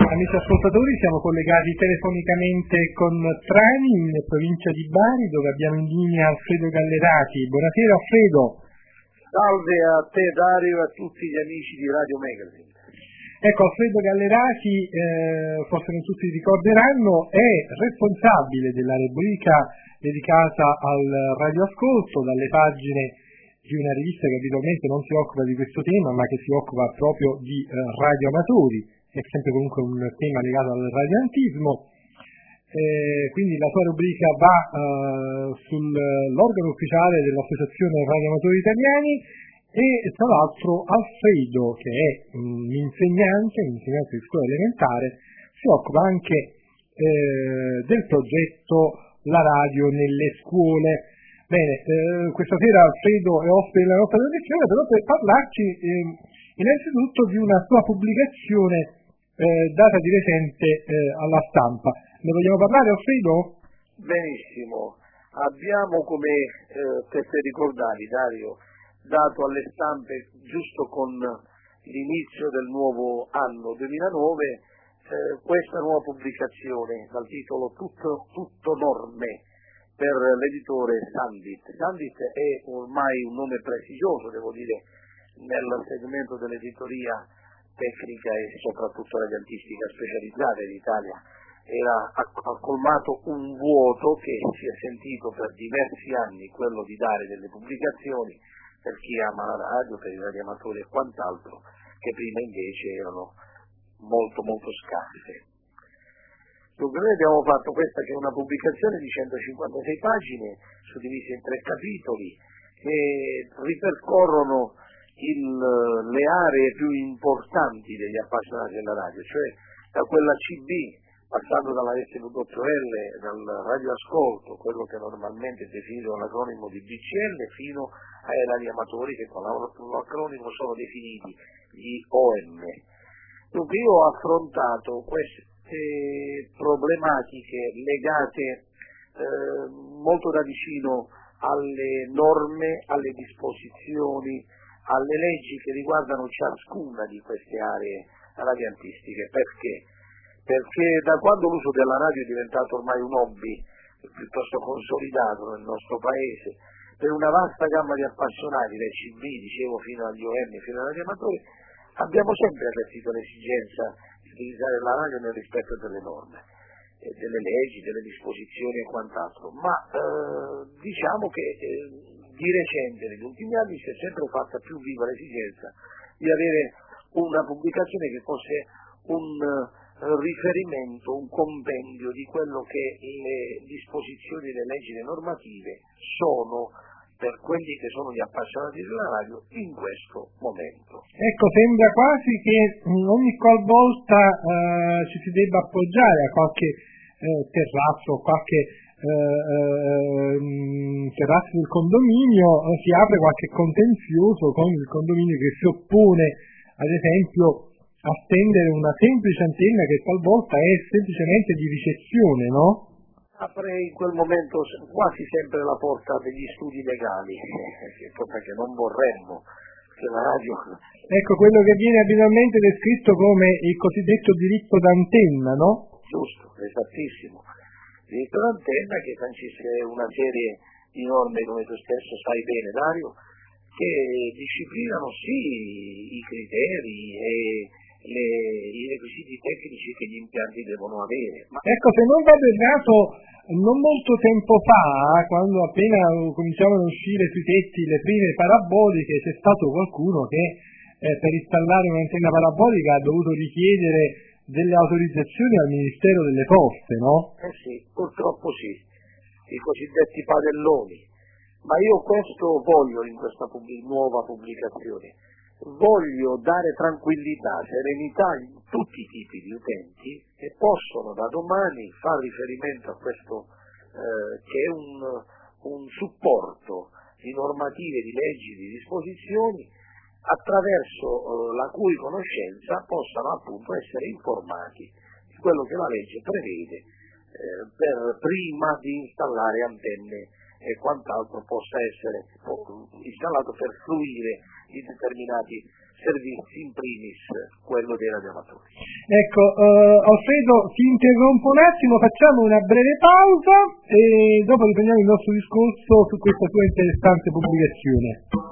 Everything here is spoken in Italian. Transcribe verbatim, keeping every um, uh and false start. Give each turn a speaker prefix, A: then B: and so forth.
A: Amici ascoltatori, siamo collegati telefonicamente con Trani, in provincia di Bari, dove abbiamo in linea Alfredo Gallerati. Buonasera Alfredo.
B: Salve a te Dario e a tutti gli amici di Radio Magazine.
A: Ecco, Alfredo Gallerati, eh, forse non tutti ricorderanno, è responsabile della rubrica dedicata al radioascolto, dalle pagine di una rivista che abitualmente non si occupa di questo tema, ma che si occupa proprio di eh, radioamatori. È sempre comunque un tema legato al radioantismo, eh, quindi la sua rubrica va eh, sull'organo ufficiale dell'Associazione Radioamatori Italiani e tra l'altro Alfredo, che è un insegnante, un insegnante di scuola elementare, si occupa anche eh, del progetto La Radio nelle scuole. Bene, eh, questa sera Alfredo è ospite della nostra trasmissione, però per parlarci eh, innanzitutto di una sua pubblicazione Eh, data di recente eh, alla stampa. Ne vogliamo parlare, Alfredo?
B: Benissimo. Abbiamo, come eh, te ricordavi, Dario, dato alle stampe giusto con l'inizio del nuovo anno duemilanove eh, questa nuova pubblicazione dal titolo Tutto, tutto norme per l'editore Sandit. Sandit è ormai un nome prestigioso, devo dire, nel segmento dell'editoria tecnica e soprattutto radiantistica specializzata in Italia. Era, ha, ha colmato un vuoto che si è sentito per diversi anni, quello di dare delle pubblicazioni per chi ama la radio, per i radioamatori e quant'altro, che prima invece erano molto molto scarse. Dunque noi abbiamo fatto questa, che è una pubblicazione di centocinquantasei pagine, suddivise in tre capitoli, che ripercorrono Il, le aree più importanti degli appassionati della radio, cioè da quella C B, passando dalla S W L, dal radioascolto, quello che normalmente è definito l'acronimo di B C L, fino ai radioamatori che con l'acronimo sono definiti gli O M. Dunque io ho affrontato queste problematiche legate eh, molto da vicino alle norme, alle disposizioni, alle leggi che riguardano ciascuna di queste aree radiantistiche. Perché? Perché da quando l'uso della radio è diventato ormai un hobby piuttosto consolidato nel nostro paese, per una vasta gamma di appassionati, dai C B, dicevo, fino agli O M, fino ai radioamatori, abbiamo sempre avvertito l'esigenza di utilizzare la radio nel rispetto delle norme, eh, delle leggi, delle disposizioni e quant'altro, ma eh, diciamo che eh, di recente, negli ultimi anni, si è sempre fatta più viva l'esigenza di avere una pubblicazione che fosse un uh, riferimento, un compendio di quello che le disposizioni, le leggi, le normative sono per quelli che sono gli appassionati della radio in questo momento.
A: Ecco, sembra quasi che ogni qualvolta uh, ci si debba appoggiare a qualche uh, terrazzo, qualche Eh, eh, terrazzo del condominio, eh, si apre qualche contenzioso con il condominio che si oppone, ad esempio, a stendere una semplice antenna che talvolta è semplicemente di ricezione, no?
B: Apre in quel momento quasi sempre la porta degli studi legali, che cosa che non vorremmo, che la radio...
A: Ecco, quello che viene abitualmente descritto come il cosiddetto diritto d'antenna, no?
B: Giusto, esattissimo. Diritto d'antenna che sancisce una serie di norme, come tu stesso sai bene Dario, che disciplinano sì i criteri e le, i requisiti tecnici che gli impianti devono avere.
A: Ma ecco, se non vado errato, non molto tempo fa, quando appena cominciavano a uscire sui tetti le prime paraboliche, c'è stato qualcuno che eh, per installare un'antenna parabolica ha dovuto richiedere delle autorizzazioni al Ministero delle Poste, no?
B: Eh sì, purtroppo sì, i cosiddetti padelloni. Ma io questo voglio in questa pubblic- nuova pubblicazione, voglio dare tranquillità, serenità in tutti i tipi di utenti che possono da domani fare riferimento a questo eh, che è un, un supporto di normative, di leggi, di disposizioni attraverso eh, la cui conoscenza possano appunto essere informati di quello che la legge prevede eh, per prima di installare antenne e quant'altro possa essere installato per fruire di determinati servizi, in primis quello dei radioamatori.
A: Ecco, uh, Alfredo, ti interrompo un attimo, facciamo una breve pausa e dopo riprendiamo il nostro discorso su questa tua interessante pubblicazione.